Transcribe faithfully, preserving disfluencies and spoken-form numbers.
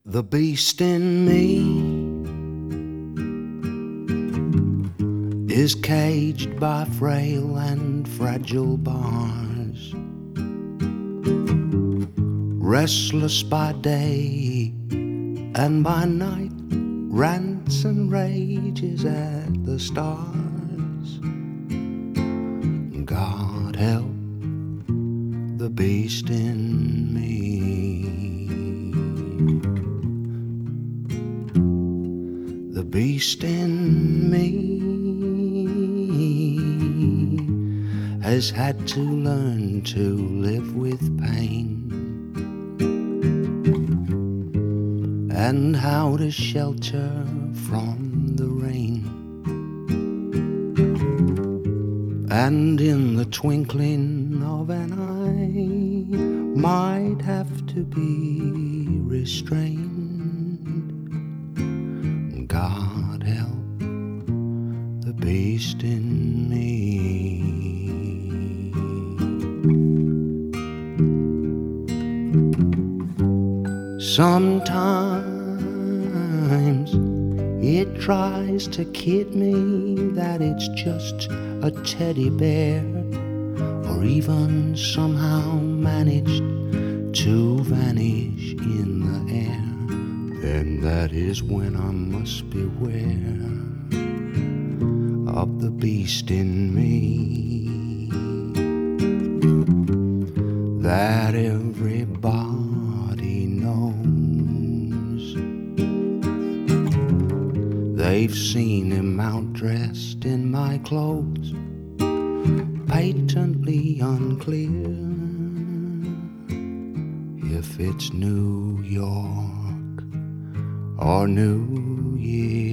The beast in me is caged by frail and fragile bars, restless by day and by night, rants and rages at the stars. God help the beast in me. The beast in me has had to learn to live with pain, and how to shelter from the rain. And in the twinkling of an eye might have to be restrained. God help the beast in me. Sometimes it tries to kid me that it's just a teddy bear, or even somehow managed to vanish in the air. Then that is when I must beware of the beast in me, that everybody knows. They've seen him out-dressed in my clothes, patently unclear if it's New York or New Year.